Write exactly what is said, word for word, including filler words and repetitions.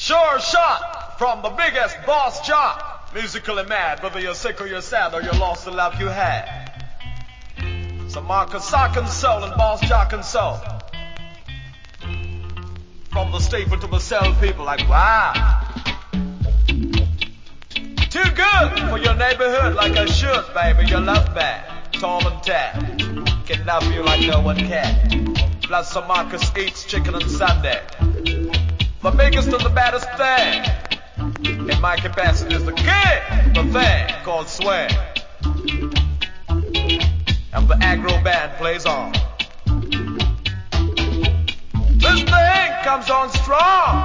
Sure shot from the biggest boss jock. Musically mad, whether you're sick or you're sad or you lost the love you had. So Marcus Sock and Soul and Boss Jock and Soul. From the staple to the cell people like wow. Too good for your neighborhood like I should, baby. Your love bad, tall and tan. Can love you like no one can. Plus some Marcus eats chicken on Sunday. The biggest and the baddest thing in my capacity is the king, the thing called swing. And the aggro band plays on. This thing comes on strong.